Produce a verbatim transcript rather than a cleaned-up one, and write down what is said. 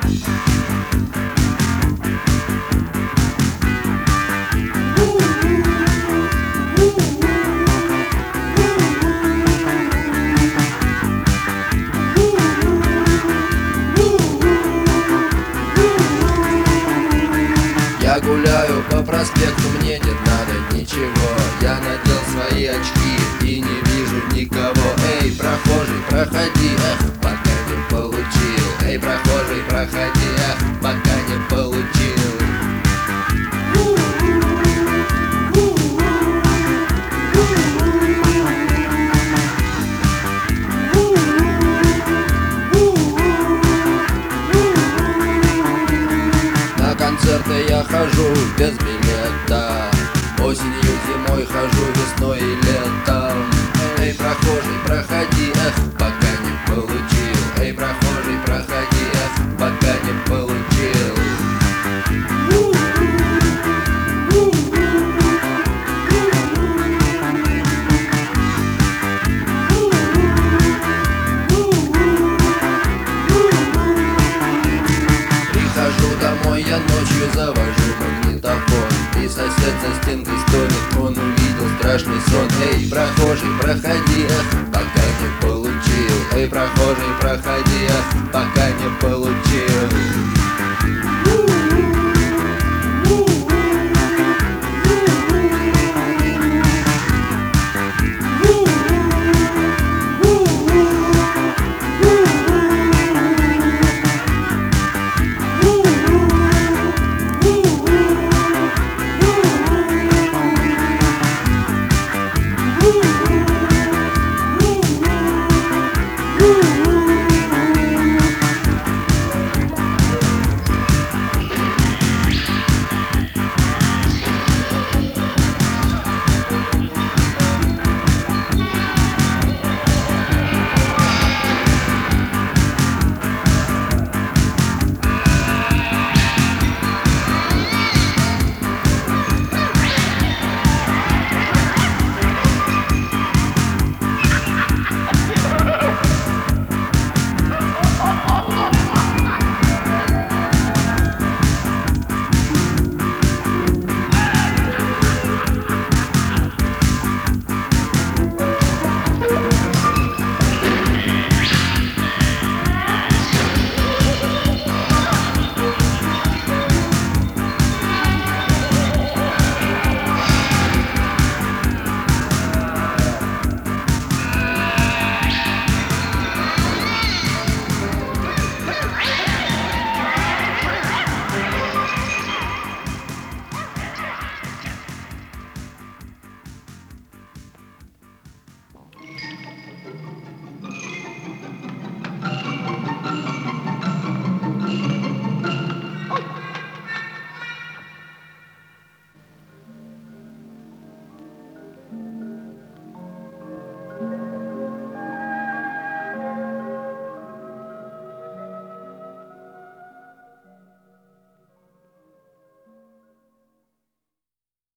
Я гуляю по проспекту, мне не надо ничего. Я надел свои очки и не вижу никого. Эй, прохожий, проходи, эх, пока не получил. Эй, прохожий, проходи, эх, пока не получил. На концерты я хожу без билета. Осенью, зимой хожу, весной и летом. Эй, прохожий, проходи, эх, пока не получил. Эй, прохожий, проходи, эх, пока не получил. Прихожу домой, я ночью завожу магнитофон, и сосед за стенкой стонет, он увидел страшный сон. Эй, прохожий, проходи, эх, пока не получил. Эй, прохожий, проходи, эх, пока не получил.